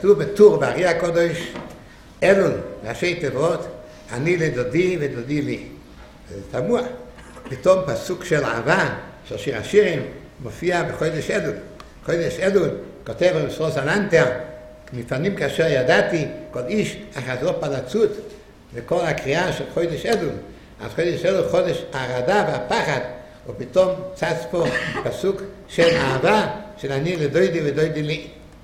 כתוב בטור בארי הקודש, אלול, ראשי תיבות, אני לדודי ודודי לי. זה תמוה. פתאום פסוק של אהבה, של שיר השירים, מופיע בחודש אלול. חודש אלול, כותב רב אלנטר, מפנים כאשר ידעתי, כל איש אחזו פלצות, וכל הקריאה של חודש אלול. אז חודש אלול, חודש הרעדה והפחד, ופתאום צץ פה פסוק של אהבה, של אני לדודי ודודי לי.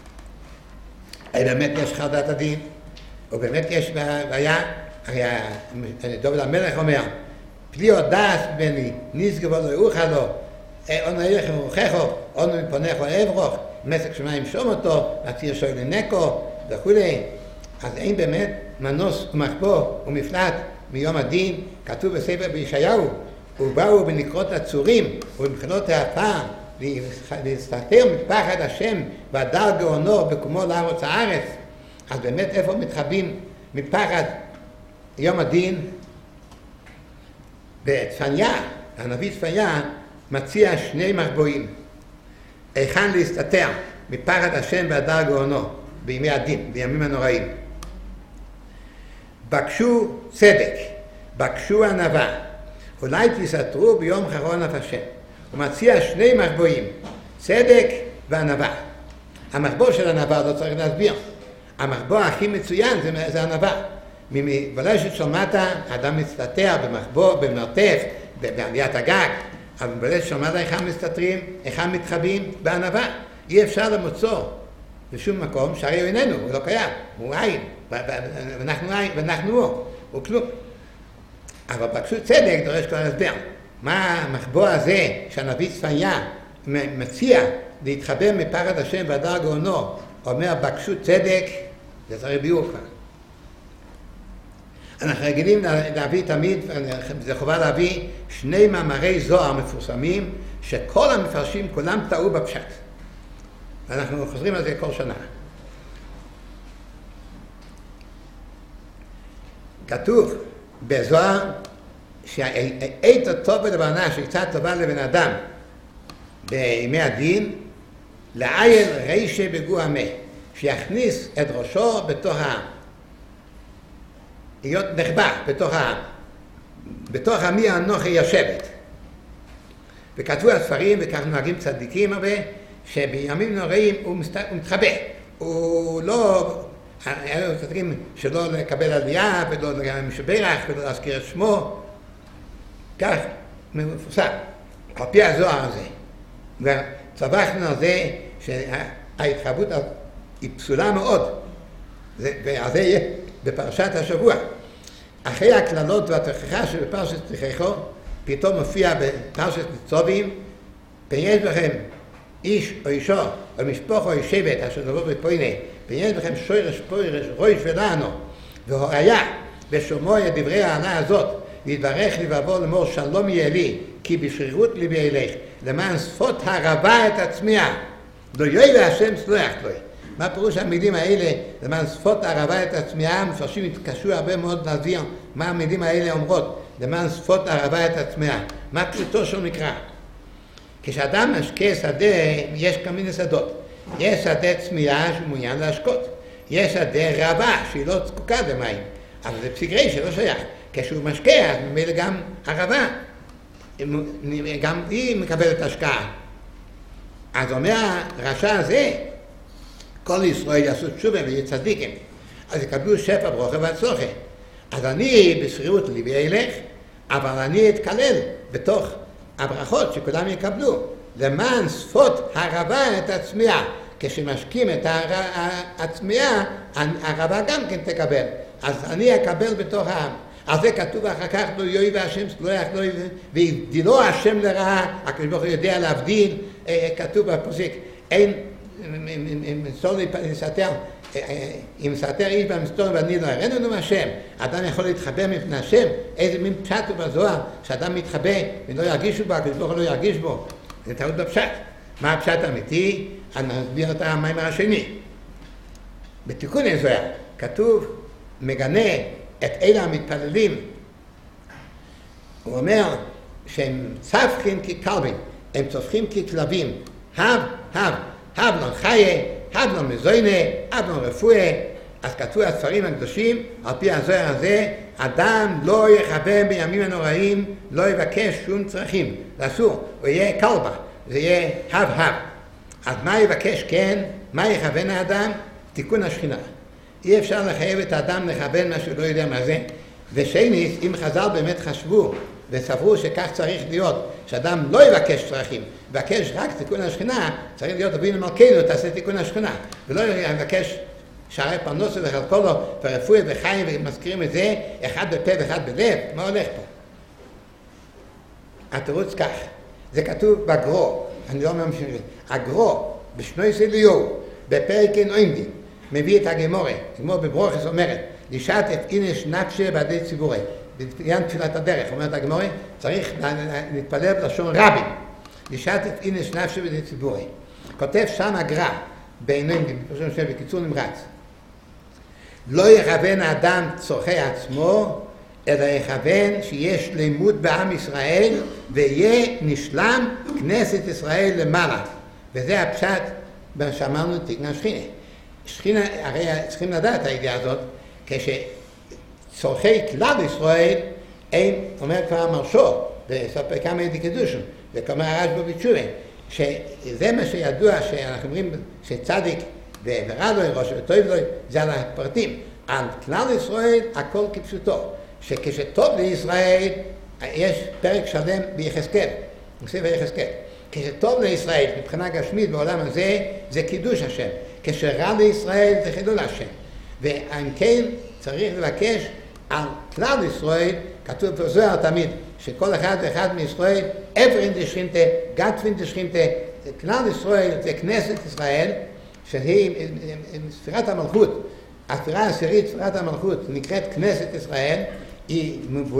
באמת יש חרדת הדין, ובאמת יש בעיה, הרי דוד המלך אומר, פלי הודעת בני, נשגבו לא יאוכל לו, אונו ילך מרוחךו, אונו מפונךו אברוך, מסק שמיים שום אותו, עתיר שוי לנקו וכו'. אז אין באמת מנוס ומחבוא ומפלט מיום הדין, כתוב בספר בישעיהו, ובאו בנקרות הצורים ובמחילות העפר, להסתתר מפחד השם והדר גאונו בקומו לארץ הארץ. אז באמת איפה מתחבאים מפחד יום הדין? בצפניה, הנביא צפניה מציע שני מחבואים. היכן להסתתר מפחד השם והדר גאונו בימי הדין, בימים הנוראים. בקשו צדק, בקשו ענווה, אולי תסתתרו ביום חרון אף השם. הוא מציע שני מחבואים, צדק וענווה. המחבוא של ענווה לא צריך להסביר. המחבוא הכי מצוין זה ענווה. מבלשת של מטה, האדם מסתתר במחבוא, במרתף, בעליית הגג. אבל מבלשת של מטה, היכן מסתתרים, היכן מתחבאים? בענווה. אי אפשר למוצוא בשום מקום, שהרי הוא איננו, הוא לא קיים, הוא עין, ואנחנו הוא כלום. אבל בקשו צדק דורש כבר הסבר. מה המחבוא הזה שהנביא צפניה מציע להתחבא מפחד השם והדר גאונו, אומר בקשו צדק, זה צריך ביור כבר. אנחנו רגילים להביא תמיד, זה חובה להביא שני מאמרי זוהר מפורסמים, שכל המפרשים כולם טעו בפשט. ואנחנו חוזרים על זה כל שנה. כתוב בזוהר, שהעת הטוב ולבנה שקצת טובה לבן אדם בימי הדין, לעיין רישה בגוע מה, שיכניס את ראשו בתוך להיות נחבא בתוך עמי אנוכי יושבת. וכתבו הספרים, וכך נוהגים צדיקים הרבה, שבימים נוראים הוא מתחבא. הוא לא, היה לו צדיקים שלא לקבל עלייה, ולא משברך, ולא להזכיר את שמו. כך מפורסם, על פי הזוהר הזה. וצווחנו על זה שההתחבאות היא פסולה מאוד. ועל זה יהיה בפרשת השבוע. אחרי הכללות והתוכחה שבפרשת תוכחו, פתאום מופיע בפרשת ניצובים, פן יש בכם איש או אישו, או משפחה או שבט, אשר נבוא בפוינה, פן יש בכם שוירש פוירש, רויש ולענו, והוריה בשומעו את דברי הענה הזאת, להתברך לבבו לאמור שלום יהיה לי, כי בשרירות ליבי ילך, למען שפות הרבה את עצמיה, לא יוי והשם סלוח לו. מה פירוש המילים האלה, למען שפות הרבה את עצמיה? מפרשים התקשו הרבה מאוד להסביר מה המילים האלה אומרות, למען שפות הרבה את עצמיה. מה פשוטו של מקרא? כשאדם משקה שדה, יש כמה מיני שדות. יש שדה צמיה שהוא מעוניין להשקות. יש שדה רבה שהיא לא זקוקה למים, אבל זה פסיגרי שלא שייך. כשהוא משקה, אז ממילא גם הרבה, גם היא מקבלת השקעה. אז אומר הרשע הזה, כל ישראל יעשו תשובה ויהיו צדיקים, אז יקבלו שפע ברוכה והצלחה. אז אני בשרירות ליבי ילך, אבל אני אתכלל בתוך הברכות שכולם יקבלו, למען שפות הרבה את עצמיה. כשמשקים את העצמיה, הרבה גם כן תקבל. אז אני אקבל בתוך העם. אז זה כתוב אחר כך, לא יוי והשם סלוח לו, ויבדילו השם לרעה, הקדוש ברוך הוא יודע להבדיל, כתוב בפוסק, אין, אם סתר איש במסתור ואני לא הראינו לנו השם, אדם יכול להתחבא מפני השם. איזה מין פשט הוא בזוהר, שאדם מתחבא ולא ירגישו בו, הקדוש ברוך הוא לא ירגיש בו. זה טעות בפשט. מה הפשט האמיתי? אני מסביר את המאמר השני. בתיקון הזוהר כתוב, מגנה את אלה המתפללים. הוא אומר שהם צפחים ככלבים, הם צופחים ככלבים. הב, הב, הב לא חיה, אבנון מזוינה, אבנון רפואה. אז כתוב הספרים הקדושים, על פי הזוהר הזה, אדם לא יכוון בימים הנוראים, לא יבקש שום צרכים. זה אסור, הוא יהיה כלבה, זה יהיה הב. אז מה יבקש כן? מה יכוון האדם? תיקון השכינה. אי אפשר לחייב את האדם לכוון מה שהוא לא יודע מה זה. ושנית, אם חז"ל באמת חשבו וסברו שכך צריך להיות, שאדם לא יבקש צרכים, יבקש רק תיקון השכינה, צריך להיות אבינו מלכנו, תעשה תיקון השכינה, ולא יבקש שערי פרנסה וחלקולו ורפואה וחיים, ומזכירים את זה, אחד בפה ואחד בלב. מה הולך פה? התירוץ כך, זה כתוב בגרו, אני לא אומר משהו, הגרו, בשנויס אליהו, בפרק עומדים, מביא את הגמורה בברוכס אומרת, לשתף אינש נפשי בידי ציבורי, בעניין תפילת הדרך, אומרת הגמורה, צריך להתפלל בלשון רבים, לשתף אינש נפשי בידי ציבורי. כותב שם הגר"א, בקיצור נמרץ, לא יכוון האדם צורכי עצמו, אלא יכוון שיש לימוד בעם ישראל, ויהיה נשלם כנסת ישראל למעלה. וזה הפשט שאמרנו תיקון השכינה. שכינה, הרי צריכים לדעת את הידיעה הזאת, כשצורכי כלל ישראל, אין, אומר כבר המרשו, בסופר כמה ידי קדושם, וכמה הרשב"א בתשובה, שזה מה שידוע שאנחנו אומרים שצדיק ורע לו, ראש וטוב לו, זה על הפרטים. על כלל ישראל הכל כפשוטו, שכשטוב לישראל יש פרק שלם ביחזקאל, בספר יחזקאל. כשטוב לישראל מבחינה גשמית בעולם הזה זה קידוש השם, כשרע לישראל זה חילול השם. ואם כן צריך לבקש על כלל ישראל, כתוב בזוהר תמיד, שכל אחד ואחד מישראל, עברין דשכינתה, גטפין דשכינתה, כלל ישראל זה כנסת ישראל, שהיא ספירת המלכות, הספירה העשירית, ספירת המלכות, נקראת כנסת ישראל, היא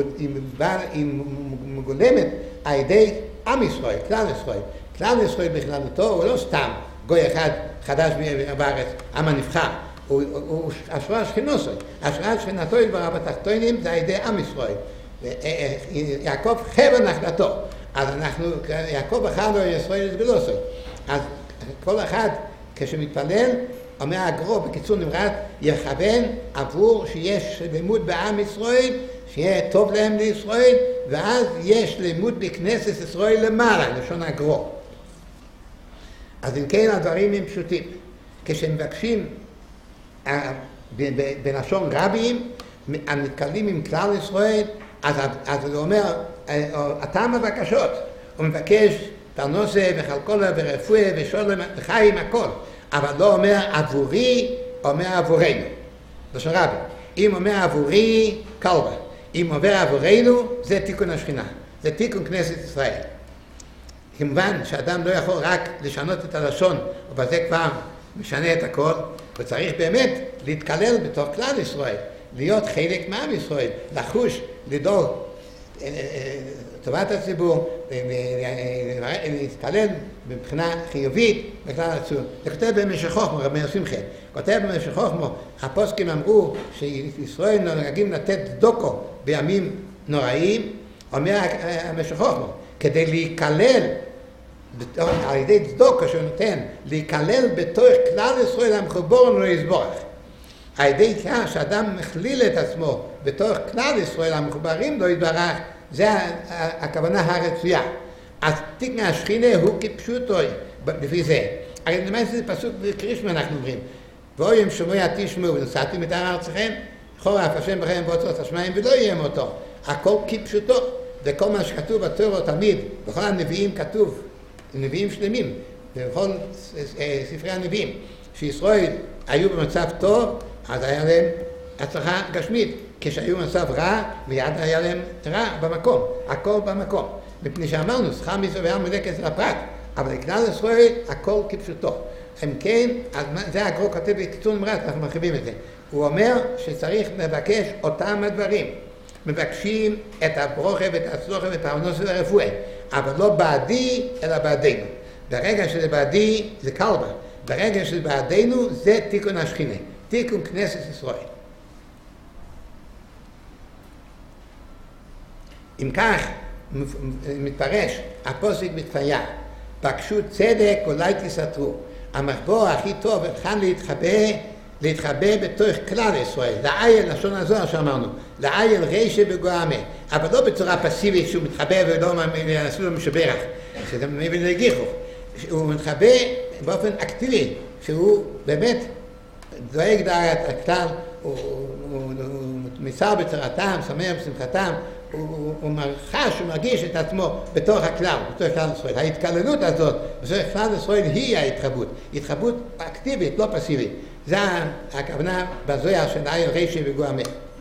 מגולמת על ידי עם ישראל, כלל ישראל. כלל ישראל בכללותו הוא לא סתם גוי אחד חדש בארץ, עם הנבחר, הוא השראה שכינוסו, השראה שכינתו יתברך בתחתונים זה על ידי עם ישראל. יעקב חבר נחלתו, אז אנחנו, יעקב בחר לו ישראל יסגלוסו, אז כל אחד כשמתפלל, אומר הגרו בקיצור נמרץ, יכוון עבור שיש לימוד בעם ישראל, שיהיה טוב להם לישראל, ואז יש לימוד בכנסת ישראל למעלה, לשון הגרו. אז אם כן הדברים הם פשוטים. כשמבקשים בלשון רבים, המתקלים עם כלל ישראל, אז הוא אומר, הטעם הבקשות, הוא מבקש פרנסה וחלקולה ורפואה ושולם וחיים, הכל. אבל לא אומר עבורי, אומר עבורנו. לשון רבים. אם אומר עבורי, כלבה. אם אומר עבורנו, זה תיקון השכינה. זה תיקון כנסת ישראל. כמובן שאדם לא יכול רק לשנות את הלשון, ובזה כבר משנה את הכל, וצריך באמת להתקלל בתוך כלל ישראל, להיות חלק מעם ישראל, לחוש, לדאוג טובת הציבור, להתקלל מבחינה חיובית בכלל הציבור. זה כותב במשך חוכמה, רבי מאיר שמחה, כותב במשך חוכמה, הפוסקים אמרו שישראל נוהגים לתת צדוקה בימים נוראים, אומר במשך חוכמה, כדי להיכלל על ידי צדוקה שהוא נותן, להיכלל בתוך כלל ישראל המחובר ולא יסבורך. על ידי כך שאדם מכליל את עצמו בתוך כלל ישראל המחוברים לא יתברך, זה הכוונה הרצויה. אז תיקון השכינה הוא כפשוטו לפי זה. הרי למעשה זה פסוק בקרישמה אנחנו אומרים, ואוים שמוע תשמעו ונשאתם את הר ארצכם, חור אף השם בכם ואוצרות השמיים ולא יהיה מותו. הכל כפשוטו. וכל מה שכתוב בתורה תמיד, בכל הנביאים כתוב, נביאים שלמים, ובכל ספרי הנביאים, שישראל היו במצב טוב, אז היה להם הצלחה גשמית. כשהיו במצב רע, מיד היה להם רע במקום, הכל במקום. מפני שאמרנו, שכר מצווה וים מלא כסף לפרט, אבל לכלל ישראל, הכל כפשוטו. אם כן, אז זה הגרו כותב בקיצור נמרץ, אנחנו מרחיבים את זה. הוא אומר שצריך לבקש אותם הדברים. מבקשים את הברוכה ואת הצלוחה ואת הפרנסה והרפואה, אבל לא בעדי, אלא בעדינו. ברגע שזה בעדי, זה כלבה. ברגע שזה בעדינו, זה תיקון השכינה, תיקון כנסת ישראל. אם כך, מתפרש הפוסק בתפיה, בקשו צדק אולי תסתרו. המחבור הכי טוב כאן להתחבא בתוך כלל ישראל, לעייל, לשון הזוהר שאמרנו, לעייל רשע וגועמה, אבל לא בצורה פסיבית שהוא מתחבא ולא עשו לו משברך, שזה מבין לגיחוך, הוא מתחבא באופן אקטיבי, שהוא באמת דואג דעת הכלל, הוא מצר בצרתם, שמח בשמחתם, הוא חש, הוא מרגיש את עצמו בתוך הכלל, בתוך כלל ישראל. ההתקללות הזאת, בתוך כלל ישראל היא התחבאות אקטיבית, לא פסיבית. זה הכוונה בזוהר של עייל רשע וגועמה.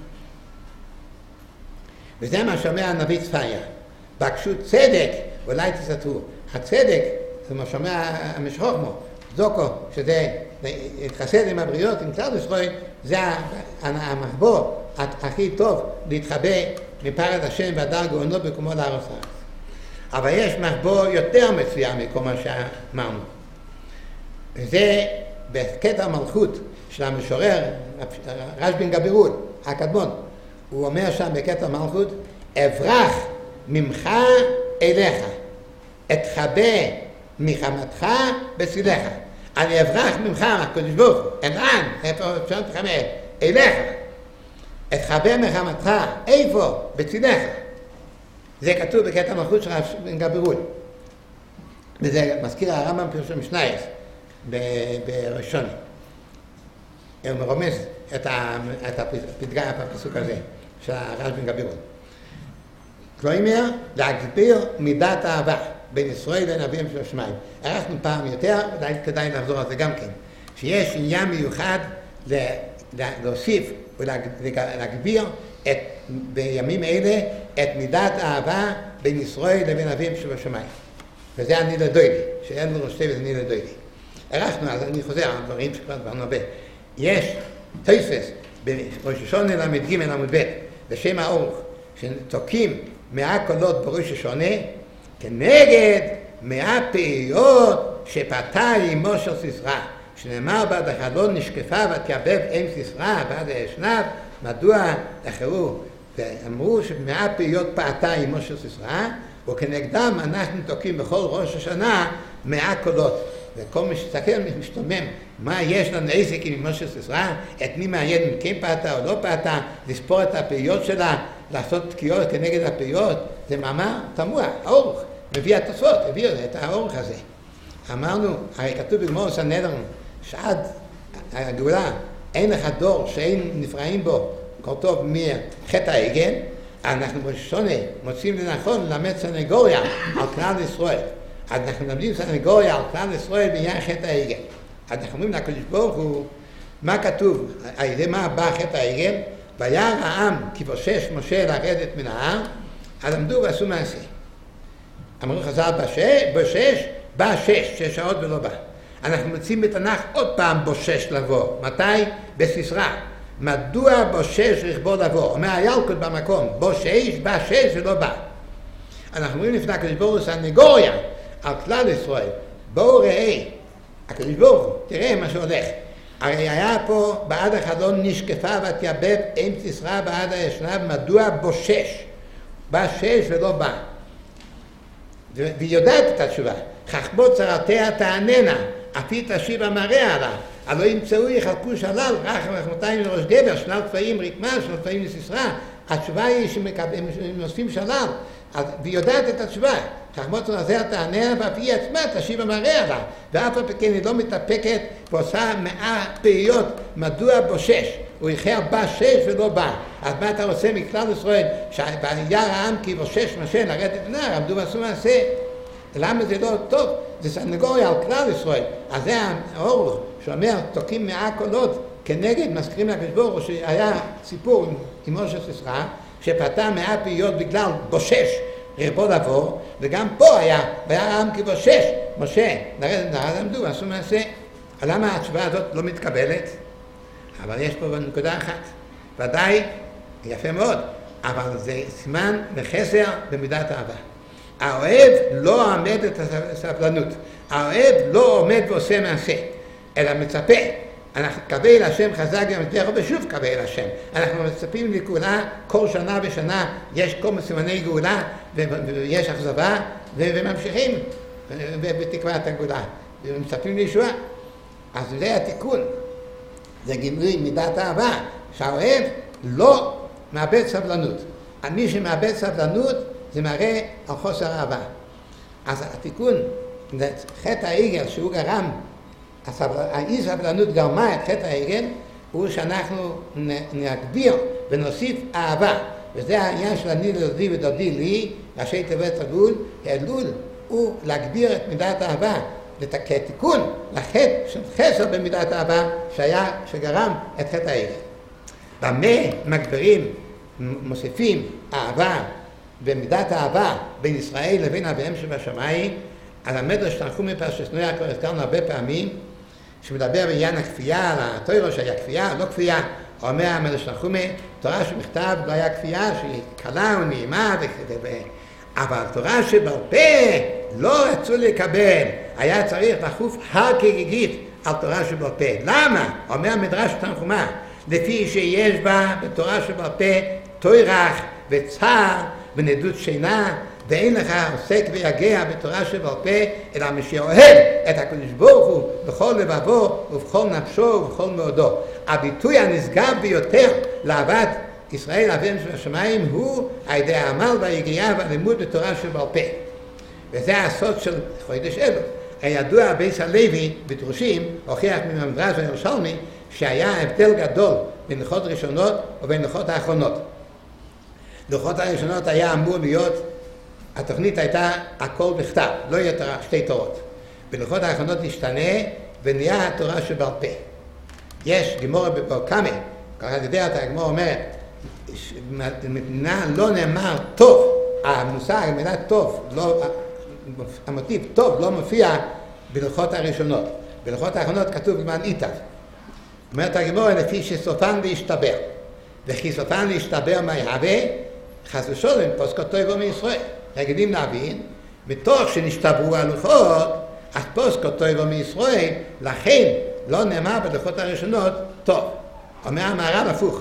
וזה מה שאומר הנביא צפריה. בקשו צדק, ואולי תסתרו. הצדק, זה מה שאומר המשחוכמו, זוקו, שזה להתחסד עם הבריות, עם כלל ישראל, זה המחבור הכי טוב להתחבא מפחד השם והדר גאונו בקומו לארץ הארץ. אבל יש מחבור יותר מצוין מכל מה שאמרנו. וזה בקטע המלכות של המשורר רשב"י גבירול, הקדמון. הוא אומר שם בקטע המלכות, אברח ממך אליך, אתחבא מחמתך בצילך. אני אברח ממך, הקדוש ברוך הוא, לאן? איפה אפשר להתחבא? אליך. אתחבא מחמתך, איפה? בצילך. זה כתוב בקטע המלכות של רשב"י גבירול. וזה מזכיר הרמב"ם פירוש המשנייס בראשון. הוא מרומז את הפסוק הזה של רשב"י גבירול. כלומר, להגביר מידת האהבה בין ישראל לנביאים של השמיים. ערכנו פעם יותר, כדאי לחזור על זה גם כן. שיש עניין מיוחד להוסיף ולהגביר בימים אלה את מידת האהבה בין ישראל לבין נביאים של השמיים. וזה אני לדוידי, שאין לו ראשי וזה אני לדוידי. ערכנו, אז אני חוזר על דברים שכבר דברנו הרבה. יש תוספות בראש השונה ל"ג עמוד ב' בשם האורך, שתוקים 100 קולות בראש השונה, כנגד 100 פעיות שפתה אמו של סיסרא, שנאמר בעד החלון נשקפה ותייבב אם סיסרא בעד האשנב, מדוע אחרו? ואמרו ש100 פעיות פעתה אמו של סיסרא, וכנגדם אנחנו תוקים בכל ראש השנה 100 קולות. וכל מי שתסתכל משתומם מה יש לנו עסק עם אמו של סיסרא, את מי מעניין אם כן פעתה או לא פעתה, לספור את הפעיות שלה, לעשות תקיעות כנגד הפעיות, זה מאמר תמוה, האורך, מביא התוספות, הביא את האורך הזה. אמרנו, הרי כתוב בגמרא סנהדרין, שעד הגאולה אין לך דור שאין נפרעים בו כל טוב מחטא העגל, אנחנו בשונה מוצאים לנכון ללמד סנגוריה על כלל ישראל. אז אנחנו מלמדים סנגוריה על כלל ישראל בעניין חטא העגל. אז אנחנו אומרים לקדוש ברוך הוא, מה כתוב, על ידי מה בא חטא העגל? וירא העם כי בושש משה לרדת מן ההר, אז עמדו ועשו מעשה. אמרו חז"ל בושש, בא 6 שעות ולא בא. אנחנו מוצאים בתנ"ך עוד פעם בושש לבוא. מתי? בסיסרא. מדוע בושש רכבו לבוא? אומר הילקוט במקום, בושש, בא 6 ולא בא. אנחנו אומרים לפני הקדוש ברוך הוא סנגוריה על כלל ישראל. בואו ראה, הקדוש ברוך הוא, תראה מה שהולך. הרי היה פה בעד החלון נשקפה ותייבב אם סיסרא בעד האשנב, מדוע בושש? בא 6 ולא בא. והיא יודעת את התשובה. חכמות צרתיה תעננה, אף היא תשיב המראה עליו. הלא ימצאו יחלקו שלל, רחם רחמתיים לראש גבר, שלל צבעים רקמה, שלל צבעים לסיסרא. התשובה היא שהם אוספים שלל, והיא יודעת את התשובה. חכמות צרתיה תעננה, ואף היא עצמה תשיב המראה עליו. ואף על פי היא לא מתאפקת ועושה 100 פעיות, מדוע בושש? הוא איחר בא 6 ולא בא. אז מה אתה רוצה מכלל ישראל? שבירא העם כי בושש משה לרדת מן ההר, עמדו ועשו מעשה. למה זה לא טוב? זה סנגוריה על כלל ישראל. אז זה האור שאומר, תוקים 100 קולות כנגד, מזכירים לקדוש ברוך הוא שהיה סיפור עם משה סיסרא, שפתה 100 פעיות בגלל בושש רכבו לבוא, וגם פה היה, בירא העם כי בושש משה לרדת מן ההר, עמדו ועשו מעשה. למה התשובה הזאת לא מתקבלת? אבל יש פה נקודה אחת, ודאי יפה מאוד, אבל זה סימן לחסר במידת האהבה. האוהב לא עומד את הסבלנות, האוהב לא עומד ועושה מעשה, אלא מצפה. אנחנו קבל השם חזק ומזבח ושוב קבל השם. אנחנו מצפים לגאולה כל שנה ושנה, יש כל סימני גאולה ויש אכזבה וממשיכים בתקוות הגאולה. ומצפים לישועה. אז זה התיקון. זה גילוי מידת האהבה, שהאוהב לא מאבד סבלנות. מי שמאבד סבלנות זה מראה על חוסר אהבה. אז התיקון, חטא העגל שהוא גרם, האי סבלנות גרמה את חטא העגל, הוא שאנחנו נגביר ונוסיף אהבה. וזה העניין של אני לדודי ודודי לי, ראשי תיבות אלול. אלול הוא להגביר את מידת האהבה, כתיקון לחטא של חסר במידת האהבה שגרם את חטא העגל. במה מגבירים, מוסיפים אהבה במידת האהבה בין ישראל לבין אביהם שבשמיים? אז המדרש תנחומי פרשת נויה כבר הזכרנו הרבה פעמים, שמדבר בעניין הכפייה, על התורה שהיה כפייה, לא כפייה. אומר המדרש תנחומי, תורה שמכתב לא היה כפייה, שהיא קלה ונעימה, אבל תורה שבעל פה לא רצו לקבל, היה צריך לחוף הר כגיגית על תורה שבעל פה. למה? אומר המדרש תנחומה, לפי שיש בה בתורה שבעל פה טורח וצער ונדות שינה, ואין לך עוסק ויגע בתורה שבעל פה, אלא מי שאוהב את הקדוש ברוך הוא בכל לבבו ובכל נפשו ובכל מאודו. הביטוי הנשגב ביותר לאהבת ישראל אביהם שבשמיים הוא על ידי העמל והיגיעה והלימוד בתורה שבעל פה. וזה הסוד של חודש אלול. הידוע בייס הלוי בדרושים הוכיח מן המדרש הירושלמי שהיה הבדל גדול בין לוחות ראשונות ובין לוחות האחרונות. לוחות הראשונות היה אמור להיות, התוכנית הייתה הכל בכתב, לא יהיה שתי תורות. בלוחות האחרונות נשתנה ונהיה התורה שבעל פה. יש גמורה בברכמה, ככה יודע אותה, הגמורה אומרת, לא נאמר טוב, המושג, המילה טוב, המוטיב טוב לא מופיע בלוחות הראשונות. בלוחות האחרונות כתוב למען איתב. אומרת הגמורה לפי שסופן להשתבר. וכי סופן להשתבר מה יהווה? חס ושלום פוסקות טויבו מישראל. רגילים להבין, מתוך שנשתברו הלוחות, אז פוסקות טויבו מישראל, לכן לא נאמר בלוחות הראשונות טוב. אומר המהר"ל הפוך.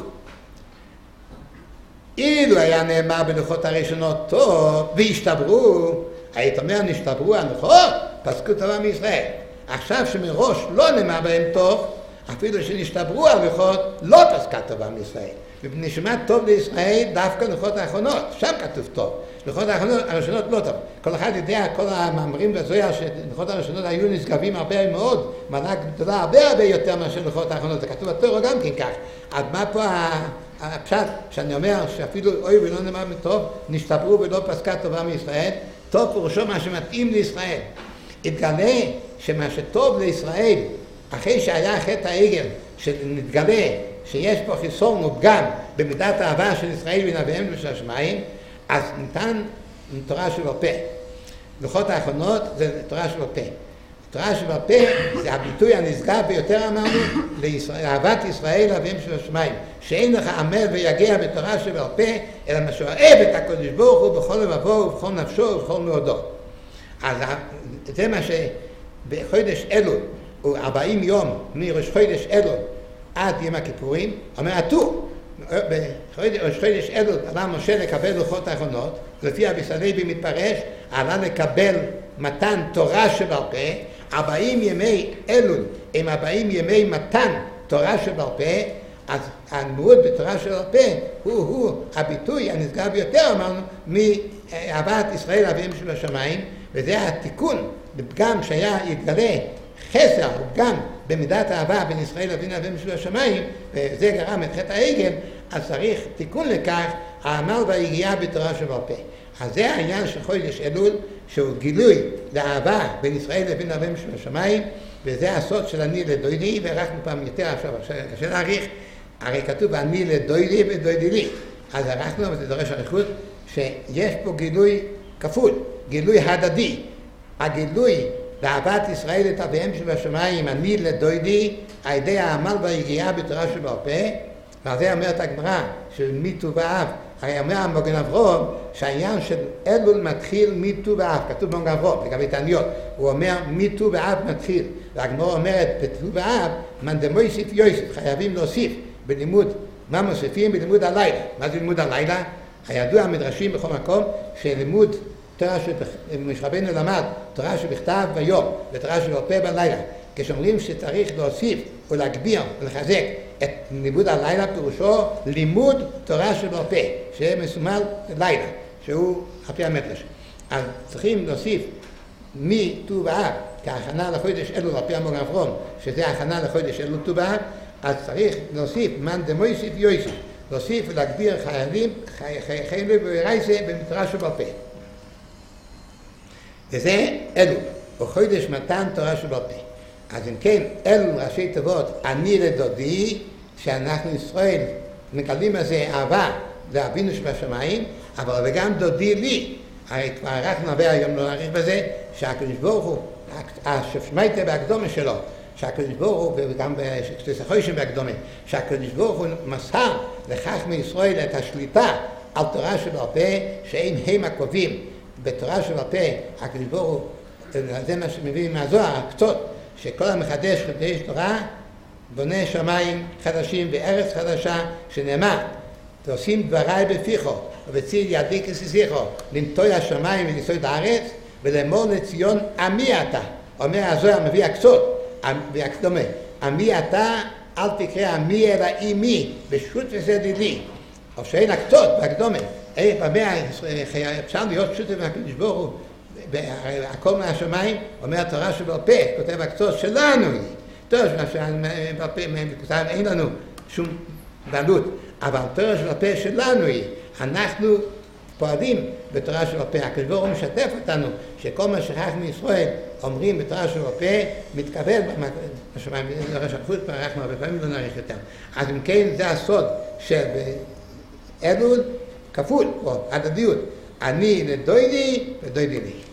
אילו היה נאמר בלוחות הראשונות טוב והשתברו, היית אומר נשתברו הלוחות, פסקו טובה מישראל. עכשיו שמראש לא נאמר בהם טוב, אפילו שנשתברו הלוחות לא פסקה טובה מישראל. ונשמע טוב לישראל דווקא לוחות האחרונות, שם כתוב טוב. לוחות הראשונות לא טוב. כל אחד יודע, כל המאמרים בזוהר שלוחות הראשונות היו נשגבים הרבה מאוד, מנה גדולה הרבה יותר מאשר לוחות האחרונות. זה כתוב בתורה גם כן כך. אז מה פה הפשט שאני אומר שאפילו אוי ולא נאמר טוב, נשתברו ולא פסקה טובה מישראל? טוב פירושו מה שמתאים לישראל. התגלה שמה שטוב לישראל, אחרי שהיה חטא העגל, שנתגלה שיש פה חיסון ופגם במידת האהבה של ישראל בין אביהם ובשמיים, אז ניתן תורה שבעל פה. לוחות האחרונות זה תורה שבעל פה. תורה שבעל פה זה הביטוי הנשגב ביותר אמרנו לאהבת ישראל אביהם שבשמיים, שאין לך עמל ויגע בתורה שבעל פה, אלא מה שאוהב את הקדוש ברוך הוא בכל לבבו ובכל נפשו ובכל מאודו. אז זה מה שבחודש אלול, הוא 40 יום מראש חודש אלול עד יום הכיפורים, אומר הטור, בראש חודש אלול עלה משה לקבל לוחות האחרונות, לפי אביס הלוי מתפרש, עלה לקבל מתן תורה שבעל פה, 40 ימי אלול הם 40 ימי מתן תורה שבעל פה, אז הלימוד בתורה שבעל פה הוא הביטוי הנשגב ביותר אמרנו מאהבת ישראל אביהם שבשמיים, וזה התיקון בפגם שהיה יתגלה חסר ופגם במידת האהבה בין ישראל לבין שבשמיים, וזה גרם את חטא העגל, אז צריך תיקון לכך, העמל והיגיעה בתורה שבעל פה. אז זה העניין של חודש אלול, שהוא גילוי לאהבה בין ישראל לבין אביהם שבשמיים, וזה הסוד של אני לדוידי, וערכנו פעם יותר עכשיו, קשה להעריך, הרי כתוב אני לדוידי ודוידי לי. אז ערכנו, וזה דורש עריכות, שיש פה גילוי כפול, גילוי הדדי. הגילוי לאהבת ישראל את אביהם שבשמיים, אני לדוידי, על ידי העמל והיגיעה בתורה שבעל פה, ועל זה אומרת הגמרא של מיט"ו באב. הרי אומר המגן אברהם שהעניין של אלול מתחיל מיט"ו באב, כתוב במגן אברהם, לגבי תעניות, הוא אומר מיט"ו באב מתחיל, והגמרא אומרת בט"ו באב, מאן דמוסיף יוסיף, חייבים להוסיף בלימוד, מה מוסיפים? בלימוד הלילה. מה זה לימוד הלילה? הידוע המדרשים בכל מקום שלימוד תורה שמשה רבנו למד, תורה שבכתב ביום ותורה שבעל פה בלילה. כשאומרים שצריך להוסיף ולהגביר ולחזק את לימוד הלילה, פירושו לימוד תורה שבעל פה, שמסומל לילה, שהוא על פי המדרש. אז צריכים להוסיף מט"ו באב, כהכנה לחודש אלול על פי המורה אברום, שזה הכנה לחודש אלול ט"ו באב, אז צריך להוסיף מאן דמויסיף יוסיף, להוסיף ולהגביר חיילים ורייסה בתורה שבעל פה. וזה אלול, או חודש מתן תורה שבעל פה. אז אם כן, אלול ראשי תיבות אני לדודי, שאנחנו ישראל מגלים בזה אהבה לאבינו שבשמיים, אבל וגם דודי לי. הרי כבר ערכנו הרבה היום לא נעריך בזה, שהקדוש ברוך הוא, השמייטה בהקדומה שלו, שהקדוש ברוך הוא, וגם בשחוישים בהקדומה, שהקדוש ברוך הוא מסר לחכמי ישראל את השליטה על תורה שבעל פה, הם הקובעים בתורה שבעל פה, הקדוש ברוך הוא, זה מה שמביא מהזוהר, הקצות, שכל המחדש חידש תורה, בונה שמיים חדשים וארץ חדשה, שנאמר, ועושים דבריי בפיכו, ובציל ידי כסיסיכו, לנטוי השמיים וניסוי את הארץ, ולאמור לציון עמי אתה. אומר הזוהר מביא הקצות, והקדומה, עמי אתה, אל תקרא עמי אלא אימי, בשוט וסדי לי. או שאין הקצות בהקדומה, אפשר להיות שוט והקדוש ברוך הוא, הכל מהשמיים, אומר התורה שבעל פה, כותב הקצות שלנו היא. טוב, שבעל פה כותב אין לנו שום בעלות, אבל התורה שבעל פה שלנו היא. אנחנו פועלים בתורה שבעל פה, הקדוש ברוך הוא משתף אותנו שכל מה שחכמי ישראל אומרים בתורה שבעל פה מתקבל בשמיים, השקפות כבר אנחנו הרבה פעמים לא נעריך יותר. אז אם כן זה הסוד של אלול כפול, או הדדיות, אני לדוידי ודוידי לי.